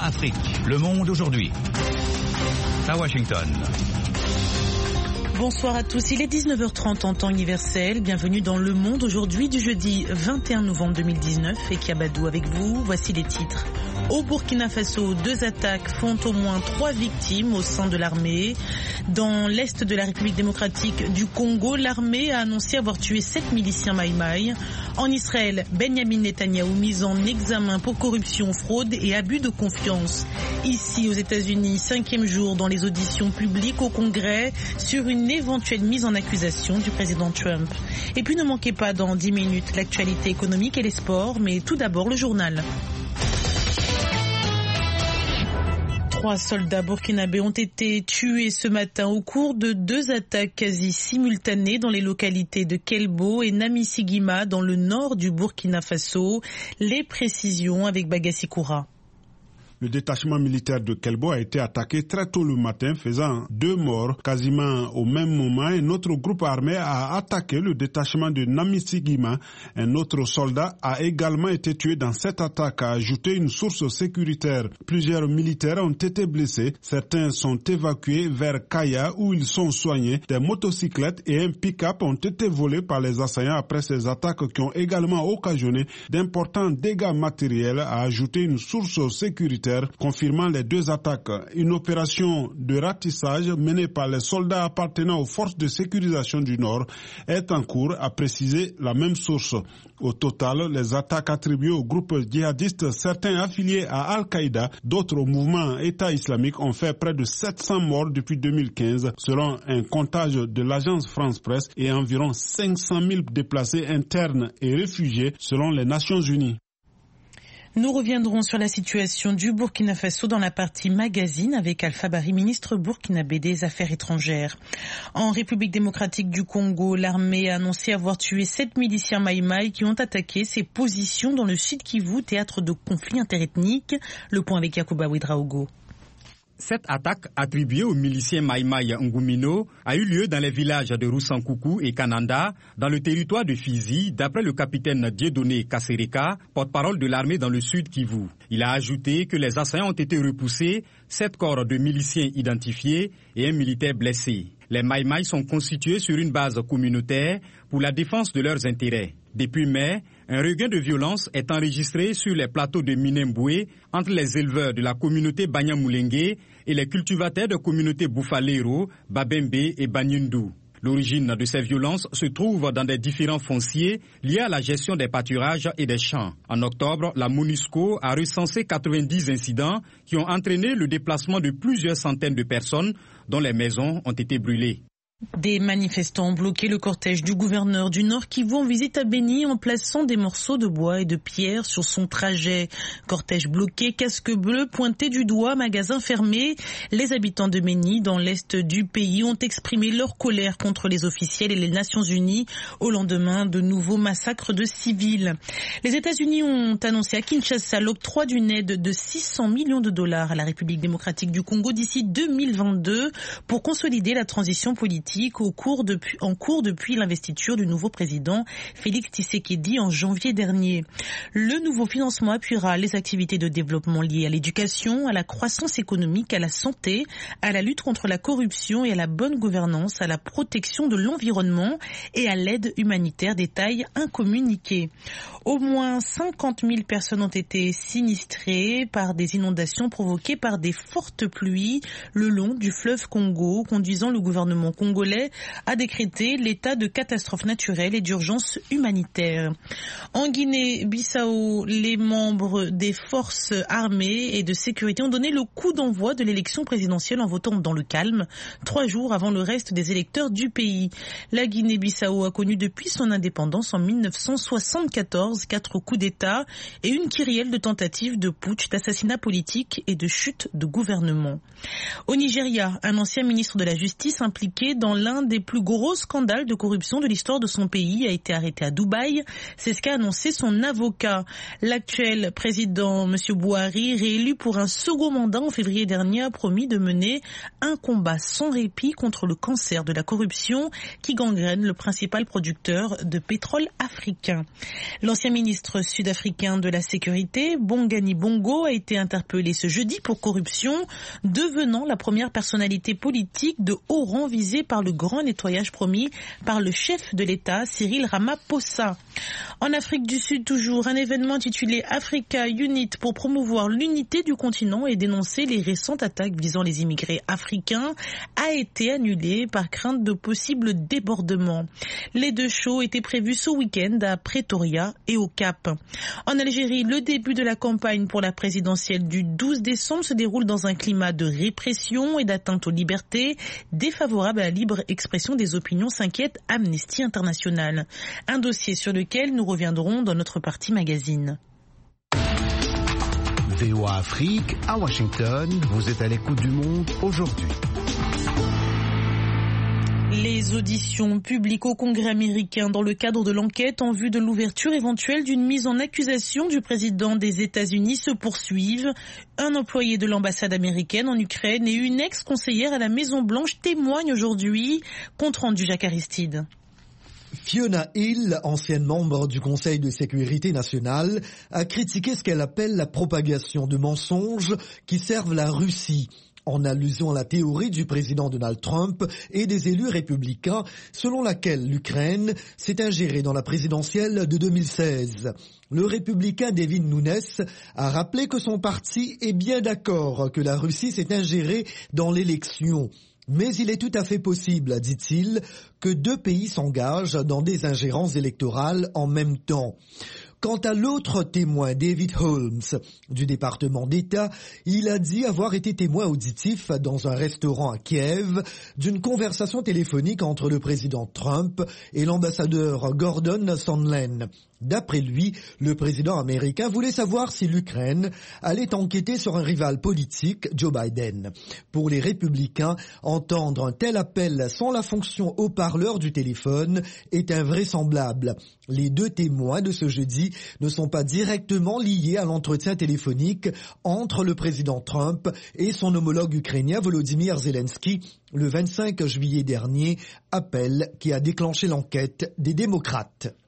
Afrique. Le Monde aujourd'hui. À Washington. Bonsoir à tous, il est 19h30 en temps universel. Bienvenue dans Le Monde aujourd'hui du jeudi 21 novembre 2019. Et Kiabadou avec vous, voici les titres. Au Burkina Faso, 2 attaques font au moins 3 victimes au sein de l'armée. Dans l'est de la République démocratique du Congo, l'armée a annoncé avoir tué 7 miliciens Maï-Maï. En Israël, Benjamin Netanyahou mis en examen pour corruption, fraude et abus de confiance. Ici aux États-Unis, 5e jour dans les auditions publiques au Congrès sur une éventuelle mise en accusation du président Trump. Et puis ne manquez pas dans 10 minutes l'actualité économique et les sports, mais tout d'abord le journal. 3 soldats burkinabés ont été tués ce matin au cours de 2 attaques quasi simultanées dans les localités de Kelbo et Namisigima dans le nord du Burkina Faso. Les précisions avec Bagassi Koura. Le détachement militaire de Kelbo a été attaqué très tôt le matin, faisant 2 morts quasiment au même moment. Un autre groupe armé a attaqué le détachement de Namisigima. Un autre soldat a également été tué dans cette attaque, a ajouté une source sécuritaire. Plusieurs militaires ont été blessés. Certains sont évacués vers Kaya où ils sont soignés. Des motocyclettes et un pick-up ont été volés par les assaillants après ces attaques qui ont également occasionné d'importants dégâts matériels, a ajouté une source sécuritaire, confirmant les 2 attaques. Une opération de ratissage menée par les soldats appartenant aux forces de sécurisation du Nord est en cours, a précisé la même source. Au total, les attaques attribuées aux groupes djihadistes, certains affiliés à Al-Qaïda, d'autres au mouvement État islamique, ont fait près de 700 morts depuis 2015, selon un comptage de l'agence France Presse, et environ 500 000 déplacés internes et réfugiés, selon les Nations Unies. Nous reviendrons sur la situation du Burkina Faso dans la partie magazine avec Alpha Bari, ministre burkinabé des Affaires étrangères. En République démocratique du Congo, l'armée a annoncé avoir tué 7 miliciens Maï-Maï qui ont attaqué ses positions dans le Sud Kivu, théâtre de conflits interethniques. Le point avec Yacouba Ouedraogo. Cette attaque attribuée aux miliciens Maï-Maï Ngumino a eu lieu dans les villages de Roussankoukou et Kananda, dans le territoire de Fizi, d'après le capitaine Dieudonné Kassereka, porte-parole de l'armée dans le sud Kivu. Il a ajouté que les assaillants ont été repoussés, 7 corps de miliciens identifiés et un militaire blessé. Les Maï-Maï sont constitués sur une base communautaire pour la défense de leurs intérêts. Depuis mai, un regain de violence est enregistré sur les plateaux de Minemboué entre les éleveurs de la communauté Banyamulenge et les cultivateurs de communauté Boufalero, Babembe et Banyundu. L'origine de ces violences se trouve dans des différends fonciers liés à la gestion des pâturages et des champs. En octobre, la MONUSCO a recensé 90 incidents qui ont entraîné le déplacement de plusieurs centaines de personnes dont les maisons ont été brûlées. Des manifestants ont bloqué le cortège du gouverneur du Nord Kivu en visite à Béni en plaçant des morceaux de bois et de pierre sur son trajet. Cortège bloqué, casque bleu pointé du doigt, magasin fermé. Les habitants de Béni, dans l'est du pays, ont exprimé leur colère contre les officiels et les Nations Unies au lendemain de nouveaux massacres de civils. Les États-Unis ont annoncé à Kinshasa l'octroi d'une aide de 600 millions de dollars à la République démocratique du Congo d'ici 2022 pour consolider la transition politique en cours depuis l'investiture du nouveau président Félix Tshisekedi en janvier dernier. Le nouveau financement appuiera les activités de développement liées à l'éducation, à la croissance économique, à la santé, à la lutte contre la corruption et à la bonne gouvernance, à la protection de l'environnement et à l'aide humanitaire, détail incommuniqué. Au moins 50 000 personnes ont été sinistrées par des inondations provoquées par des fortes pluies le long du fleuve Congo, conduisant le gouvernement congolais a décrété l'état de catastrophe naturelle et d'urgence humanitaire. En Guinée-Bissau, les membres des forces armées et de sécurité ont donné le coup d'envoi de l'élection présidentielle en votant dans le calme, 3 jours avant le reste des électeurs du pays. La Guinée-Bissau a connu depuis son indépendance en 1974 4 coups d'État et une kyrielle de tentatives de putsch, d'assassinat politique et de chute de gouvernement. Au Nigeria, un ancien ministre de la Justice impliqué dans dans l'un des plus gros scandales de corruption de l'histoire de son pays, a été arrêté à Dubaï. C'est ce qu'a annoncé son avocat. L'actuel président, M. Buhari, réélu pour un second mandat en février dernier, a promis de mener un combat sans répit contre le cancer de la corruption qui gangrène le principal producteur de pétrole africain. L'ancien ministre sud-africain de la Sécurité, Bongani Bongo, a été interpellé ce jeudi pour corruption, devenant la première personnalité politique de haut rang visée par le grand nettoyage promis par le chef de l'État, Cyril Ramaphosa. En Afrique du Sud, toujours, un événement intitulé Africa Unit pour promouvoir l'unité du continent et dénoncer les récentes attaques visant les immigrés africains a été annulé par crainte de possibles débordements. Les deux shows étaient prévus ce week-end à Pretoria et au Cap. En Algérie, le début de la campagne pour la présidentielle du 12 décembre se déroule dans un climat de répression et d'atteinte aux libertés, défavorable à la libre expression des opinions, s'inquiète Amnesty International. Un dossier sur lequel nous reviendrons dans notre partie magazine. VOA Afrique, à Washington, vous êtes à l'écoute du monde aujourd'hui. Les auditions publiques au Congrès américain dans le cadre de l'enquête en vue de l'ouverture éventuelle d'une mise en accusation du président des États-Unis se poursuivent. Un employé de l'ambassade américaine en Ukraine et une ex-conseillère à la Maison-Blanche témoignent aujourd'hui. Compte rendu Jacques Aristide. Fiona Hill, ancienne membre du Conseil de sécurité nationale, a critiqué ce qu'elle appelle la propagation de mensonges qui servent la Russie, en allusion à la théorie du président Donald Trump et des élus républicains, selon laquelle l'Ukraine s'est ingérée dans la présidentielle de 2016. Le républicain Devin Nunes a rappelé que son parti est bien d'accord que la Russie s'est ingérée dans l'élection. Mais il est tout à fait possible, dit-il, que deux pays s'engagent dans des ingérences électorales en même temps. Quant à l'autre témoin, David Holmes, du département d'État, il a dit avoir été témoin auditif dans un restaurant à Kiev d'une conversation téléphonique entre le président Trump et l'ambassadeur Gordon Sondland. D'après lui, le président américain voulait savoir si l'Ukraine allait enquêter sur un rival politique, Joe Biden. Pour les républicains, entendre un tel appel sans la fonction haut-parleur du téléphone est invraisemblable. Les deux témoins de ce jeudi ne sont pas directement liés à l'entretien téléphonique entre le président Trump et son homologue ukrainien Volodymyr Zelensky le 25 juillet dernier, appel qui a déclenché l'enquête des démocrates.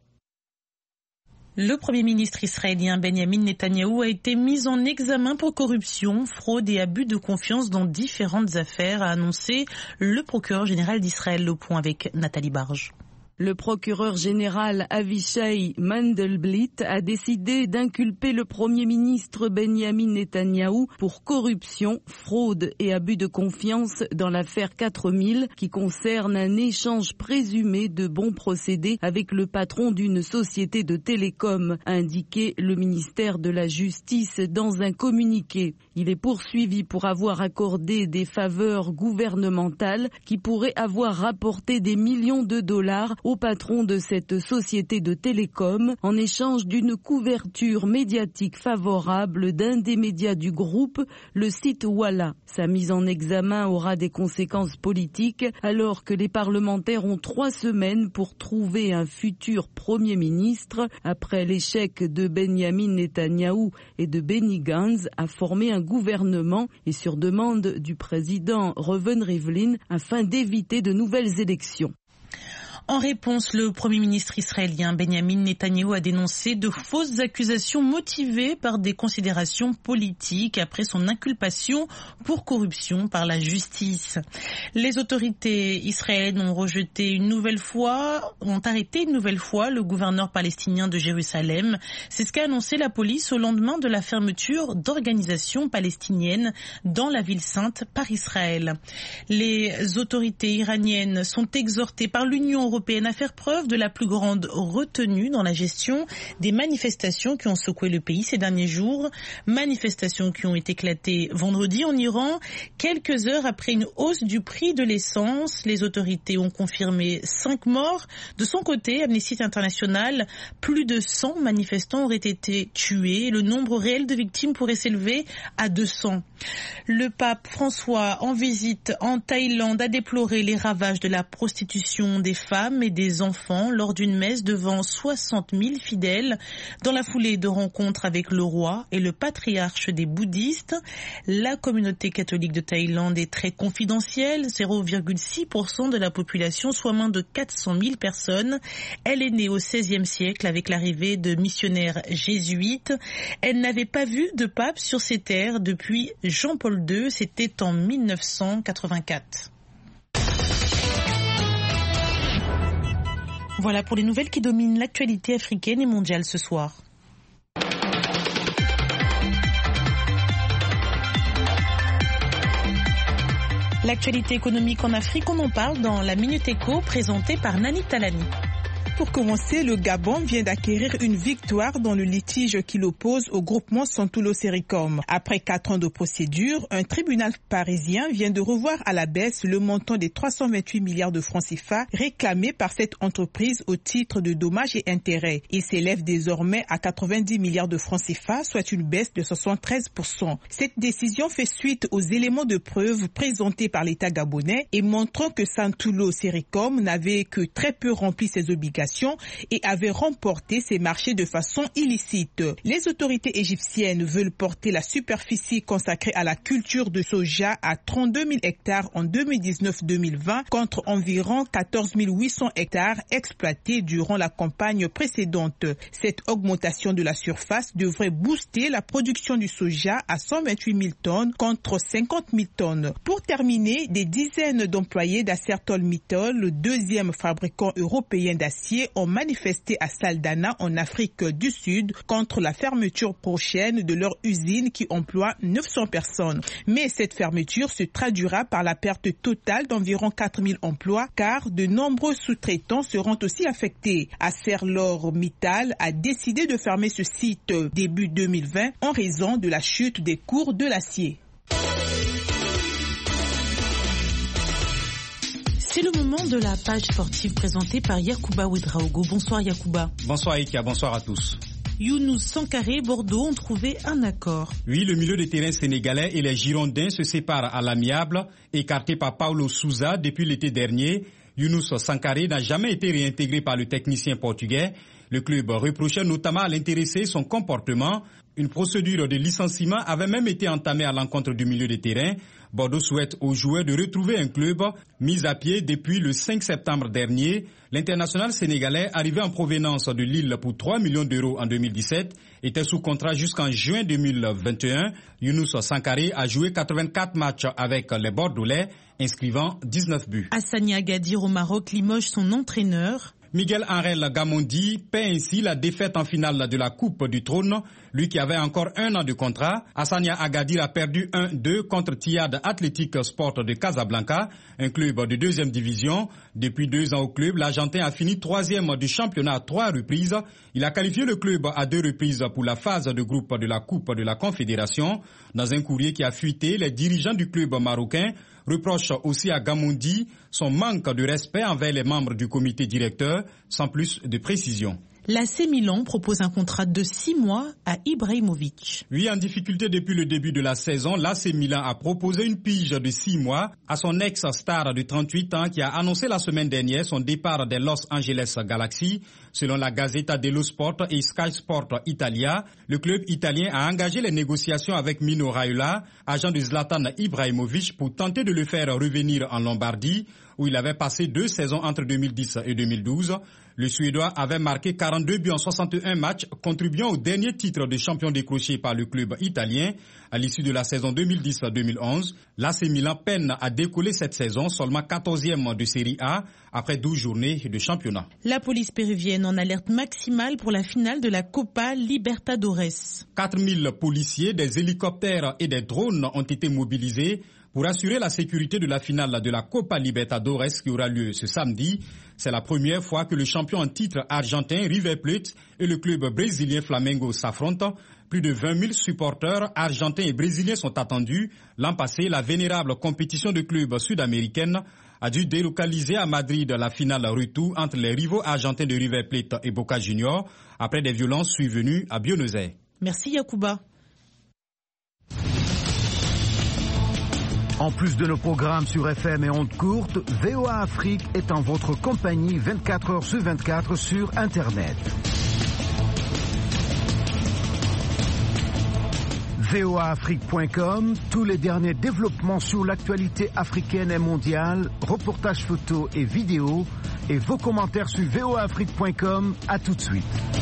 Le Premier ministre israélien Benjamin Netanyahou a été mis en examen pour corruption, fraude et abus de confiance dans différentes affaires, a annoncé le procureur général d'Israël. Le point avec Nathalie Barge. Le procureur général Avishai Mandelblit a décidé d'inculper le Premier ministre Benjamin Netanyahou pour corruption, fraude et abus de confiance dans l'affaire 4000 qui concerne un échange présumé de bons procédés avec le patron d'une société de télécom, a indiqué le ministère de la Justice dans un communiqué. Il est poursuivi pour avoir accordé des faveurs gouvernementales qui pourraient avoir rapporté des millions de dollars au patron de cette société de télécom en échange d'une couverture médiatique favorable d'un des médias du groupe, le site Walla. Sa mise en examen aura des conséquences politiques alors que les parlementaires ont 3 semaines pour trouver un futur Premier ministre après l'échec de Benjamin Netanyahou et de Benny Gantz à former un gouvernement et sur demande du président Reuven Rivlin afin d'éviter de nouvelles élections. En réponse, le Premier ministre israélien Benjamin Netanyahou a dénoncé de fausses accusations motivées par des considérations politiques après son inculpation pour corruption par la justice. Les autorités israéliennes ont arrêté une nouvelle fois le gouverneur palestinien de Jérusalem. C'est ce qu'a annoncé la police au lendemain de la fermeture d'organisations palestiniennes dans la ville sainte par Israël. Les autorités iraniennes sont exhortées par l'Union européenne européenne à faire preuve de la plus grande retenue dans la gestion des manifestations qui ont secoué le pays ces derniers jours. Manifestations qui ont éclaté vendredi en Iran, quelques heures après une hausse du prix de l'essence. Les autorités ont confirmé 5 morts. De son côté, Amnesty International, plus de 100 manifestants auraient été tués. Le nombre réel de victimes pourrait s'élever à 200. Le pape François, en visite en Thaïlande, a déploré les ravages de la prostitution des femmes et des enfants lors d'une messe devant 60 000 fidèles. Dans la foulée de rencontres avec le roi et le patriarche des bouddhistes, la communauté catholique de Thaïlande est très confidentielle, 0,6% de la population, soit moins de 400 000 personnes. Elle est née au XVIe siècle avec l'arrivée de missionnaires jésuites. Elle n'avait pas vu de pape sur ces terres depuis Jean-Paul II, c'était en 1984. Voilà pour les nouvelles qui dominent l'actualité africaine et mondiale ce soir. L'actualité économique en Afrique, on en parle dans la Minute Éco présentée par Nani Talani. Pour commencer, le Gabon vient d'acquérir une victoire dans le litige qui l'oppose au groupement Santulo Sericom. Après 4 ans de procédure, un tribunal parisien vient de revoir à la baisse le montant des 328 milliards de francs CFA réclamés par cette entreprise au titre de dommages et intérêts. Il s'élève désormais à 90 milliards de francs CFA, soit une baisse de 73%. Cette décision fait suite aux éléments de preuve présentés par l'État gabonais et montrant que Santulo Sericom n'avait que très peu rempli ses obligations et avait remporté ces marchés de façon illicite. Les autorités égyptiennes veulent porter la superficie consacrée à la culture de soja à 32 000 hectares en 2019-2020 contre environ 14 800 hectares exploités durant la campagne précédente. Cette augmentation de la surface devrait booster la production du soja à 128 000 tonnes contre 50 000 tonnes. Pour terminer, des dizaines d'employés d'ArcelorMittal, le deuxième fabricant européen d'acier, ont manifesté à Saldanha en Afrique du Sud contre la fermeture prochaine de leur usine qui emploie 900 personnes. Mais cette fermeture se traduira par la perte totale d'environ 4 000 emplois car de nombreux sous-traitants seront aussi affectés. ArcelorMittal a décidé de fermer ce site début 2020 en raison de la chute des cours de l'acier. C'est le moment de la page sportive présentée par Yacouba Ouedraogo. Bonsoir Yacouba. Bonsoir Ika, bonsoir à tous. Younous Sankharé et Bordeaux ont trouvé un accord. Oui, le milieu de terrain sénégalais et les Girondins se séparent à l'amiable, écartés par Paulo Sousa depuis l'été dernier. Younous Sankharé n'a jamais été réintégré par le technicien portugais. Le club reprochait notamment à l'intéressé son comportement. Une procédure de licenciement avait même été entamée à l'encontre du milieu de terrain. Bordeaux souhaite aux joueurs de retrouver un club mis à pied depuis le 5 septembre dernier. L'international sénégalais, arrivé en provenance de Lille pour 3 millions d'euros en 2017, était sous contrat jusqu'en juin 2021. Younous Sankharé a joué 84 matchs avec les Bordelais, inscrivant 19 buts. Hassani Agadir au Maroc limoge son entraîneur. Miguel Angel Gamondi paie ainsi la défaite en finale de la Coupe du Trône, lui qui avait encore 1 an de contrat. Hassania Agadir a perdu 1-2 contre Tiyad Athletic Sport de Casablanca, un club de 2e division. Depuis 2 ans au club, l'Argentin a fini 3e du championnat à 3 reprises. Il a qualifié le club à 2 reprises pour la phase de groupe de la Coupe de la Confédération. Dans un courrier qui a fuité, les dirigeants du club marocain reproche aussi à Gamondi son manque de respect envers les membres du comité directeur, sans plus de précision. L'AC Milan propose un contrat de 6 mois à Ibrahimovic. Oui, en difficulté depuis le début de la saison, l'AC Milan a proposé une pige de 6 mois à son ex-star de 38 ans qui a annoncé la semaine dernière son départ des Los Angeles Galaxy. Selon la Gazzetta dello Sport et Sky Sport Italia, le club italien a engagé les négociations avec Mino Raiola, agent de Zlatan Ibrahimovic, pour tenter de le faire revenir en Lombardie, où il avait passé 2 saisons entre 2010 et 2012. Le Suédois avait marqué 42 buts en 61 matchs, contribuant au dernier titre de champion décroché par le club italien. À l'issue de la saison 2010-2011, l'AC Milan peine à décoller cette saison, seulement 14e de Série A, après 12 journées de championnat. La police péruvienne en alerte maximale pour la finale de la Copa Libertadores. 4000 policiers, des hélicoptères et des drones ont été mobilisés pour assurer la sécurité de la finale de la Copa Libertadores qui aura lieu ce samedi. C'est la première fois que le champion en titre argentin River Plate et le club brésilien Flamengo s'affrontent. Plus de 20 000 supporters argentins et brésiliens sont attendus. L'an passé, la vénérable compétition de clubs sud-américaine a dû délocaliser à Madrid la finale retour entre les rivaux argentins de River Plate et Boca Juniors après des violences survenues à Buenos Aires. Merci Yacouba. En plus de nos programmes sur FM et ondes courtes, VOA Afrique est en votre compagnie 24 heures sur 24 sur Internet. voaafrique.com, tous les derniers développements sur l'actualité africaine et mondiale, reportages photos et vidéos, et vos commentaires sur voaafrique.com. À tout de suite.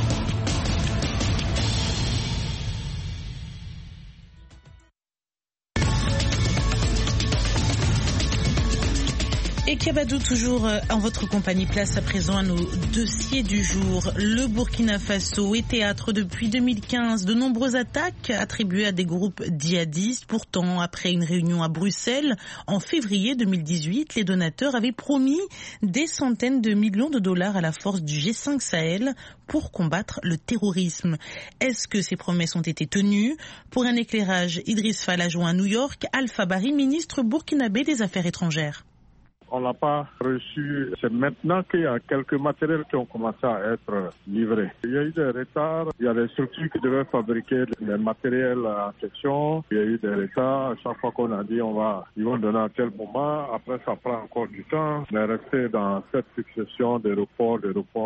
Et Kabadou, toujours en votre compagnie, place à présent à nos dossiers du jour. Le Burkina Faso est théâtre depuis 2015 de nombreuses attaques attribuées à des groupes djihadistes. Pourtant, après une réunion à Bruxelles en février 2018, les donateurs avaient promis des centaines de millions de dollars à la force du G5 Sahel pour combattre le terrorisme. Est-ce que ces promesses ont été tenues? Pour un éclairage, Idriss Fall a joint à New York Alpha Bari, ministre burkinabé des Affaires étrangères. On l'a pas reçu. C'est maintenant qu'il y a quelques matériels qui ont commencé à être livrés. Il y a eu des retards. Il y a des structures qui devaient fabriquer les matériels en question. Il y a eu des retards. À chaque fois qu'on a dit ils vont donner à tel moment. Après, ça prend encore du temps. On est resté dans cette succession de reports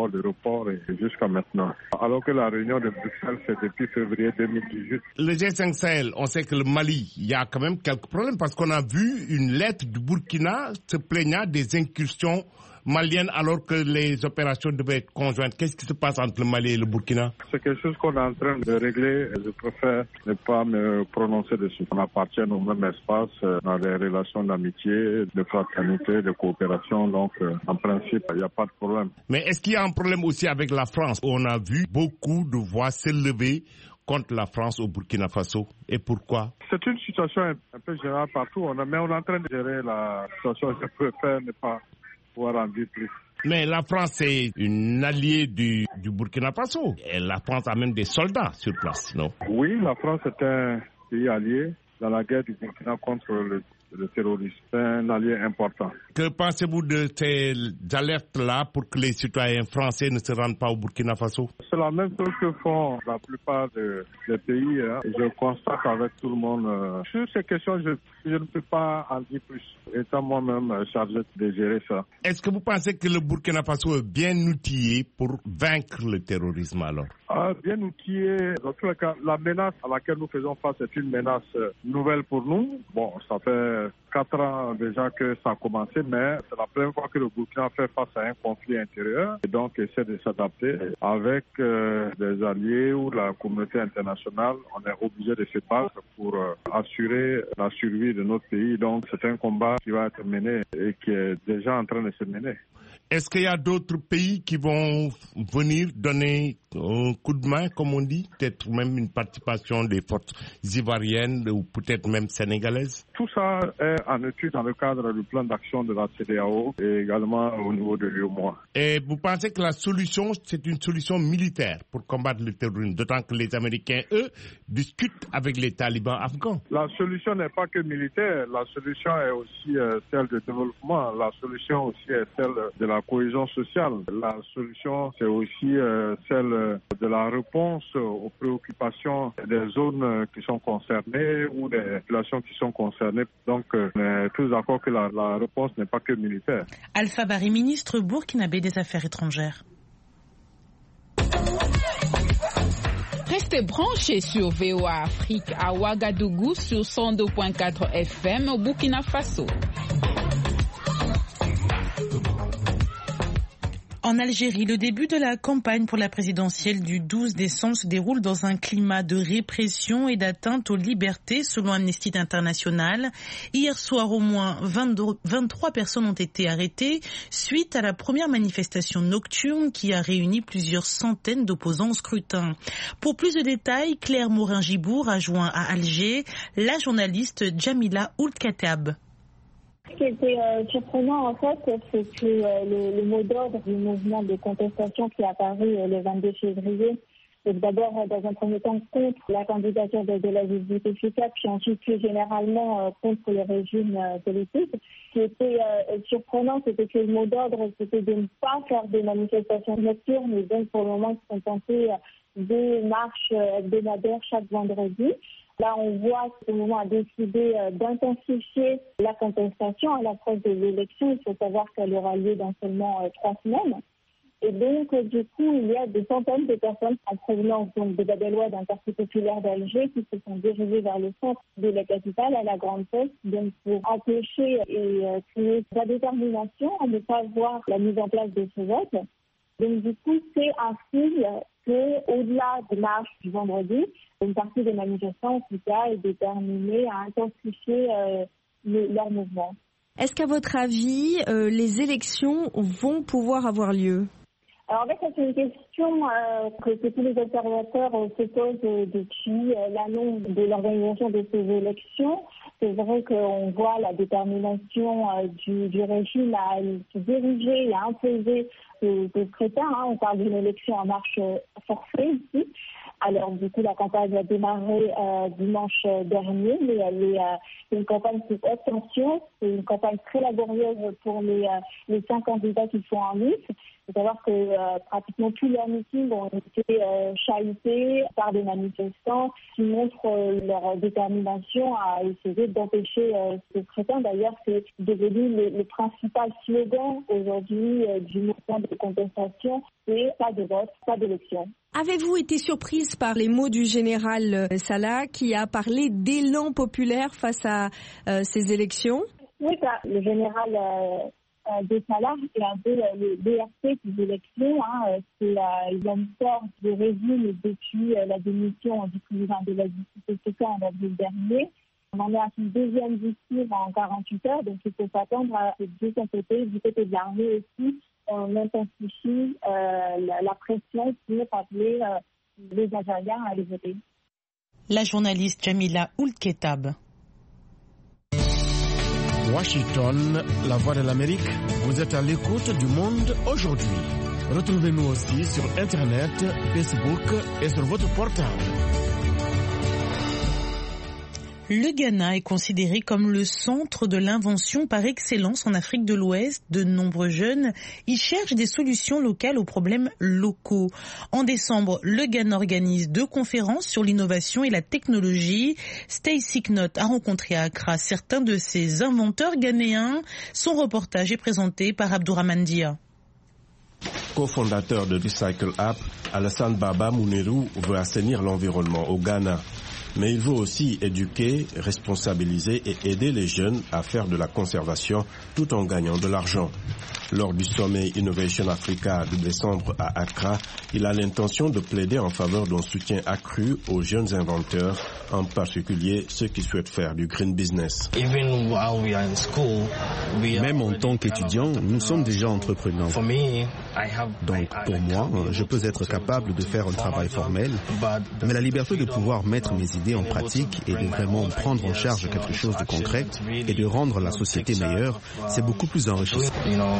et jusqu'à maintenant. Alors que la réunion de Bruxelles, c'est depuis février 2018. Le G5 Sahel, on sait que le Mali, il y a quand même quelques problèmes parce qu'on a vu une lettre du Burkina se plaignant des incursions maliennes alors que les opérations devaient être conjointes. Qu'est-ce qui se passe entre le Mali et le Burkina? C'est quelque chose qu'on est en train de régler. Je préfère ne pas me prononcer dessus. On appartient au même espace, dans des relations d'amitié, de fraternité, de coopération. Donc, en principe, il n'y a pas de problème. Mais est-ce qu'il y a un problème aussi avec la France? On a vu beaucoup de voix s'élever contre la France au Burkina Faso. Et pourquoi? C'est une situation un peu générale partout, mais on est en train de gérer la situation. Je préfère ne pas pouvoir en dire plus. Mais la France est une alliée du Burkina Faso. Et la France a même des soldats sur place, non? Oui, la France est un pays allié dans la guerre du Burkina contre le terrorisme. C'est un allié important. Que pensez-vous de ces alertes-là pour que les citoyens français ne se rendent pas au Burkina Faso? C'est la même chose que font la plupart des pays. Je constate avec tout le monde. Sur ces questions, je ne peux pas en dire plus. Étant moi-même chargé de gérer ça. Est-ce que vous pensez que le Burkina Faso est bien outillé pour vaincre le terrorisme alors? Bien outillé. Dans tous les cas, la menace à laquelle nous faisons face est une menace nouvelle pour nous. Bon, ça fait 4 ans déjà que ça a commencé, mais c'est la première fois que le Burkina fait face à un conflit intérieur et donc essaie de s'adapter. Avec des alliés ou la communauté internationale, on est obligé de se battre pour assurer la survie de notre pays. Donc c'est un combat qui va être mené et qui est déjà en train de se mener. Est-ce qu'il y a d'autres pays qui vont venir donner un coup de main, comme on dit? Peut-être même une participation des forces ivoiriennes ou peut-être même sénégalaises? Tout ça est en étude dans le cadre du plan d'action de la CEDEAO et également au niveau de l'UEMOA. Et vous pensez que la solution, c'est une solution militaire pour combattre le terrorisme, d'autant que les Américains, eux, discutent avec les talibans afghans? La solution n'est pas que militaire, la solution est aussi celle de développement, la solution aussi est celle de la cohésion sociale. La solution, c'est aussi celle de la réponse aux préoccupations des zones qui sont concernées ou des populations qui sont concernées. Donc, on est tous d'accord que la réponse n'est pas que militaire. Alpha Bari, ministre burkinabé des Affaires étrangères. Restez branchés sur VOA Afrique à Ouagadougou sur 102.4 FM au Burkina Faso. En Algérie, le début de la campagne pour la présidentielle du 12 décembre se déroule dans un climat de répression et d'atteinte aux libertés, selon Amnesty International. Hier soir, au moins 23 personnes ont été arrêtées suite à la première manifestation nocturne qui a réuni plusieurs centaines d'opposants au scrutin. Pour plus de détails, Claire Morin-Gibour a joint à Alger la journaliste Jamila Ould-Khattab. Ce qui était surprenant en fait, c'est que le mot d'ordre du mouvement de contestation qui est apparu le 22 février, donc d'abord dans un premier temps contre la candidature de la Bouteflika, puis ensuite plus généralement contre le régime politique. Ce qui était surprenant, c'était que le mot d'ordre, c'était de ne pas faire des manifestations nocturnes, mais donc pour le moment se contenter des marches hebdomadaires chaque vendredi. Là, on voit que ce mouvement a décidé d'intensifier la contestation à l'approche de l'élection. Il faut savoir qu'elle aura lieu dans seulement 3 semaines. Et donc, du coup, il y a des centaines de personnes en provenance donc, des Babellois d'un quartier populaire d'Alger qui se sont dirigées vers le centre de la capitale, à la Grande Poste, donc pour empêcher et créer la détermination à ne pas voir la mise en place de ce vote. Donc, du coup, c'est un signe qu'au-delà des marches du vendredi, une partie des manifestants, en tout cas, est déterminée à intensifier leur mouvement. Est-ce qu'à votre avis, les élections vont pouvoir avoir lieu ? Alors en fait, c'est une question que tous les observateurs se posent depuis l'annonce de l'organisation de ces élections. C'est vrai qu'on voit la détermination du régime à se diriger et à imposer ce scrutin. On parle d'une élection en marche forcée ici. Alors du coup, la campagne a démarré dimanche dernier, mais elle est une campagne sous haute tension. C'est une campagne très laborieuse pour les 5 candidats qui sont en lice. Il faut savoir que pratiquement tous leurs meetings ont été chahutés par des manifestants qui montrent leur détermination à essayer d'empêcher ce scrutin. D'ailleurs, c'est devenu le principal slogan aujourd'hui du mouvement de contestation, c'est pas de vote, pas d'élection. Avez-vous été surprise par les mots du général Salah qui a parlé d'élan populaire face à ces élections ? Oui, le général de Salah, c'est un peu le BRC des élections. Il a une sorte de régime depuis la démission du président de la Bouteflika en avril dernier. On en est à son deuxième discours en 48 heures, donc il faut s'attendre à ce de son côté, du côté de l'armée aussi. On intensifie la pression pour appeler les Algériens à les voter. La journaliste Jamila Ould-Ketab. Washington, la voix de l'Amérique, vous êtes à l'écoute du monde aujourd'hui. Retrouvez-nous aussi sur Internet, Facebook et sur votre portable. Le Ghana est considéré comme le centre de l'invention par excellence en Afrique de l'Ouest. De nombreux jeunes y cherchent des solutions locales aux problèmes locaux. En décembre, le Ghana organise 2 conférences sur l'innovation et la technologie. Stacy Knott a rencontré à Accra certains de ces inventeurs ghanéens. Son reportage est présenté par Abdourahmane Dia. Co-fondateur de Recycle App, Alassane Baba Mounerou veut assainir l'environnement au Ghana. Mais il veut aussi éduquer, responsabiliser et aider les jeunes à faire de la conservation tout en gagnant de l'argent. Lors du sommet Innovation Africa de décembre à Accra, il a l'intention de plaider en faveur d'un soutien accru aux jeunes inventeurs, en particulier ceux qui souhaitent faire du green business. Même en tant qu'étudiant, nous sommes déjà entrepreneurs. Donc pour moi, je peux être capable de faire un travail formel, mais la liberté de pouvoir mettre mes idées en pratique et de vraiment prendre en charge quelque chose de concret et de rendre la société meilleure, c'est beaucoup plus enrichissant.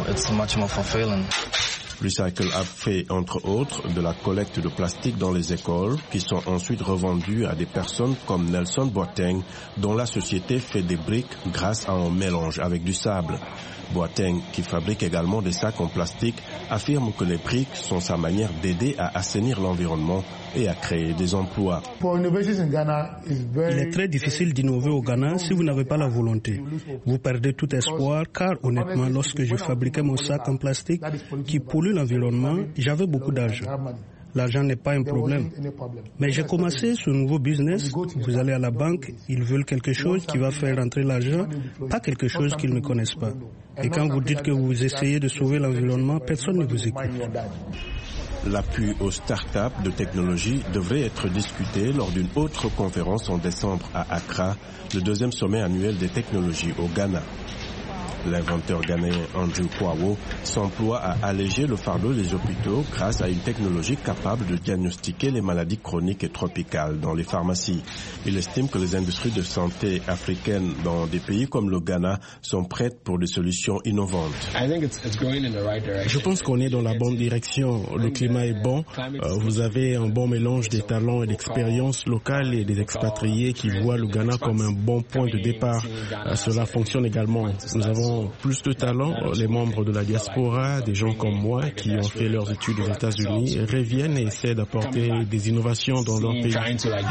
Recycle App fait entre autres de la collecte de plastique dans les écoles qui sont ensuite revendus à des personnes comme Nelson Boateng dont la société fait des briques grâce à un mélange avec du sable. Boateng, qui fabrique également des sacs en plastique, affirme que les briques sont sa manière d'aider à assainir l'environnement et à créer des emplois. Il est très difficile d'innover au Ghana si vous n'avez pas la volonté. Vous perdez tout espoir car honnêtement, lorsque je fabriquais mon sac en plastique qui pollue l'environnement, j'avais beaucoup d'argent. L'argent n'est pas un problème. Mais j'ai commencé ce nouveau business. Vous allez à la banque, ils veulent quelque chose qui va faire rentrer l'argent, pas quelque chose qu'ils ne connaissent pas. Et quand vous dites que vous essayez de sauver l'environnement, personne ne vous écoute. L'appui aux start-up de technologie devrait être discuté lors d'une autre conférence en décembre à Accra, le 2e sommet annuel des technologies au Ghana. L'inventeur ghanéen Andrew Kwawo s'emploie à alléger le fardeau des hôpitaux grâce à une technologie capable de diagnostiquer les maladies chroniques et tropicales dans les pharmacies. Il estime que les industries de santé africaines dans des pays comme le Ghana sont prêtes pour des solutions innovantes. Je pense qu'on est dans la bonne direction. Le climat est bon. Vous avez un bon mélange des talents et d'expériences locales et des expatriés qui voient le Ghana comme un bon point de départ. Cela fonctionne également. Nous avons plus de talents. Les membres de la diaspora, des gens comme moi qui ont fait leurs études aux États-Unis, reviennent et essaient d'apporter des innovations dans leur pays.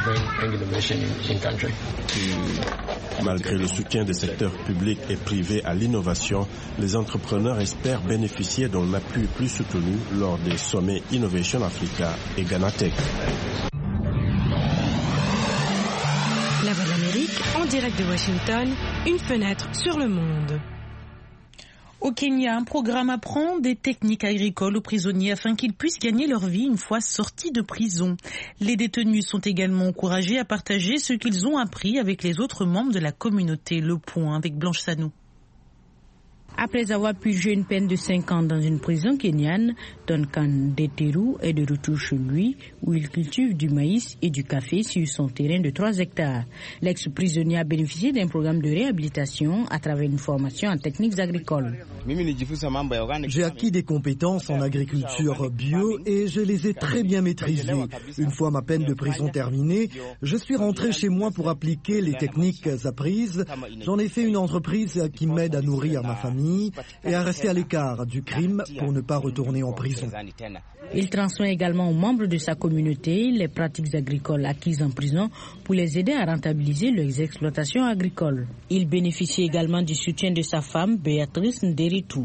Malgré le soutien des secteurs publics et privés à l'innovation, les entrepreneurs espèrent bénéficier d'un appui plus soutenu lors des sommets Innovation Africa et Ghana Tech. La Voix de l'Amérique, en direct de Washington, une fenêtre sur le monde. Au Kenya, un programme apprend des techniques agricoles aux prisonniers afin qu'ils puissent gagner leur vie une fois sortis de prison. Les détenus sont également encouragés à partager ce qu'ils ont appris avec les autres membres de la communauté. Le Point avec Blanche Sanou. Après avoir purgé une peine de 5 ans dans une prison kenyane, Duncan Deteru est de retour chez lui où il cultive du maïs et du café sur son terrain de 3 hectares. L'ex-prisonnier a bénéficié d'un programme de réhabilitation à travers une formation en techniques agricoles. J'ai acquis des compétences en agriculture bio et je les ai très bien maîtrisées. Une fois ma peine de prison terminée, je suis rentré chez moi pour appliquer les techniques apprises. J'en ai fait une entreprise qui m'aide à nourrir ma famille et à rester à l'écart du crime pour ne pas retourner en prison. Il transmet également aux membres de sa communauté les pratiques agricoles acquises en prison pour les aider à rentabiliser leurs exploitations agricoles. Il bénéficie également du soutien de sa femme, Béatrice Nderitu.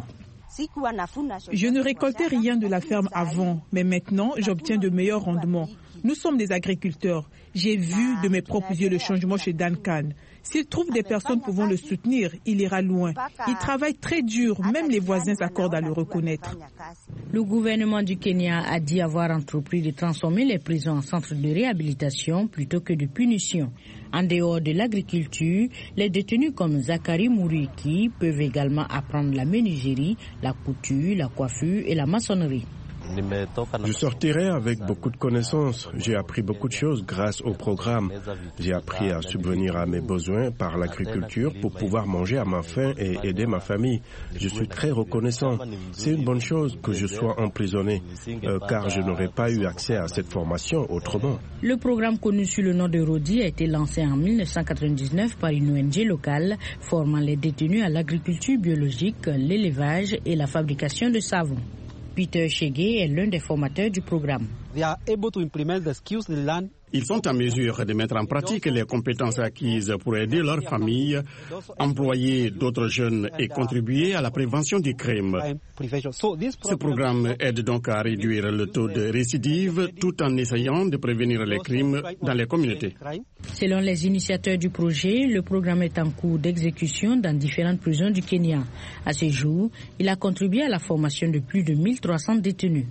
Je ne récoltais rien de la ferme avant, mais maintenant j'obtiens de meilleurs rendements. Nous sommes des agriculteurs. J'ai vu de mes propres yeux le changement chez Duncan. S'il trouve des personnes pouvant le soutenir, il ira loin. Il travaille très dur, même les voisins s'accordent à le reconnaître. Le gouvernement du Kenya a dit avoir entrepris de transformer les prisons en centres de réhabilitation plutôt que de punition. En dehors de l'agriculture, les détenus comme Zachary Muriki peuvent également apprendre la menuiserie, la couture, la coiffure et la maçonnerie. Je sortirai avec beaucoup de connaissances. J'ai appris beaucoup de choses grâce au programme. J'ai appris à subvenir à mes besoins par l'agriculture pour pouvoir manger à ma faim et aider ma famille. Je suis très reconnaissant. C'est une bonne chose que je sois emprisonné, car je n'aurais pas eu accès à cette formation autrement. Le programme connu sous le nom de Rodi a été lancé en 1999 par une ONG locale formant les détenus à l'agriculture biologique, l'élevage et la fabrication de savon. Peter Chege est l'un des formateurs du programme. Ils sont en mesure de mettre en pratique les compétences acquises pour aider leur famille, employer d'autres jeunes et contribuer à la prévention du crime. Ce programme aide donc à réduire le taux de récidive tout en essayant de prévenir les crimes dans les communautés. Selon les initiateurs du projet, le programme est en cours d'exécution dans différentes prisons du Kenya. À ce jour, il a contribué à la formation de plus de 1300 détenus.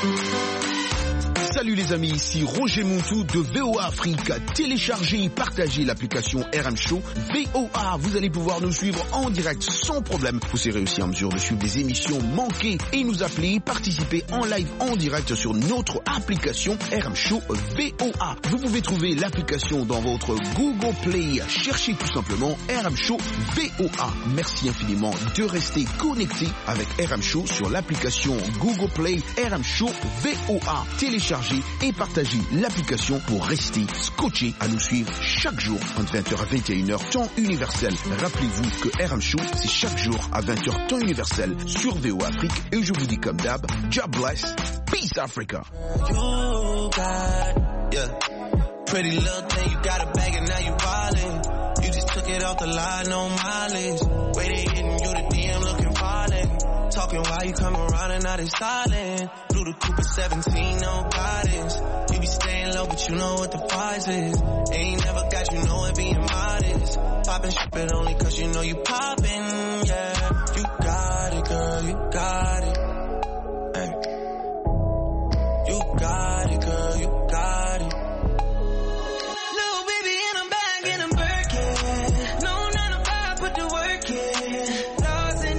Salut les amis, ici Roger Montou de VOA Afrique. Téléchargez et partagez l'application RM Show VOA. Vous allez pouvoir nous suivre en direct sans problème. Vous serez aussi en mesure de suivre des émissions manquées et nous appeler, participer en live en direct sur notre application RM Show VOA. Vous pouvez trouver l'application dans votre Google Play. Cherchez tout simplement RM Show VOA. Merci infiniment de rester connecté avec RM Show sur l'application Google Play RM Show VOA. Téléchargez et partagez l'application pour rester scotché à nous suivre chaque jour entre 20h à 21h temps universel. Rappelez-vous que RM Show c'est chaque jour à 20h temps universel sur VOA Afrique et je vous dis comme d'hab, God bless, peace Africa. You got, yeah. Pretty little thing, you got a bag and now you wildin'. You just took it off the line, no mileage. Waiting, hitting you the DM looking violent. Talking while you come around and now they silent. Blue the Cooper 17, no guidance. You be staying low, but you know what the price is. Ain't never got you know it being modest. Poppin' shit, but only cause you know you poppin', yeah. You got it, girl, you got it. Hey. You got it, girl, you got it. Little baby in a bag and I'm Birkin. No 9 to 5, put the work in. Lost in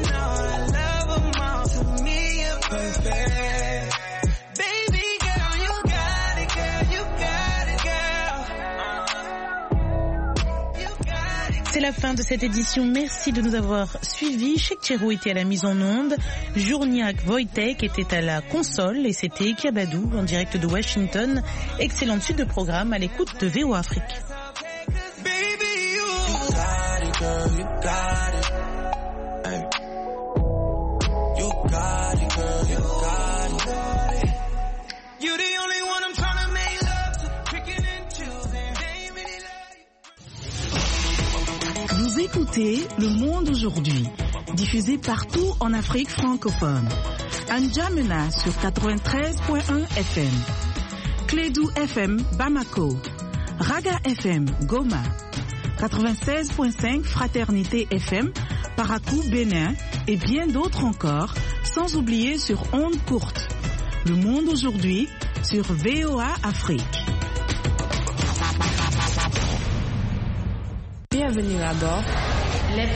la fin de cette édition. Merci de nous avoir suivis. Chekchero était à la mise en onde. Journiak Wojtek était à la console et c'était Kiabadou en direct de Washington. Excellente suite de programme à l'écoute de VOA Afrique. Vous écoutez Le Monde aujourd'hui, diffusé partout en Afrique francophone. N'Djamena sur 93.1 FM, Clédou FM Bamako, Raga FM Goma, 96.5 Fraternité FM Parakou Bénin et bien d'autres encore, sans oublier sur ondes courtes. Le Monde aujourd'hui sur VOA Afrique. Bienvenue à bord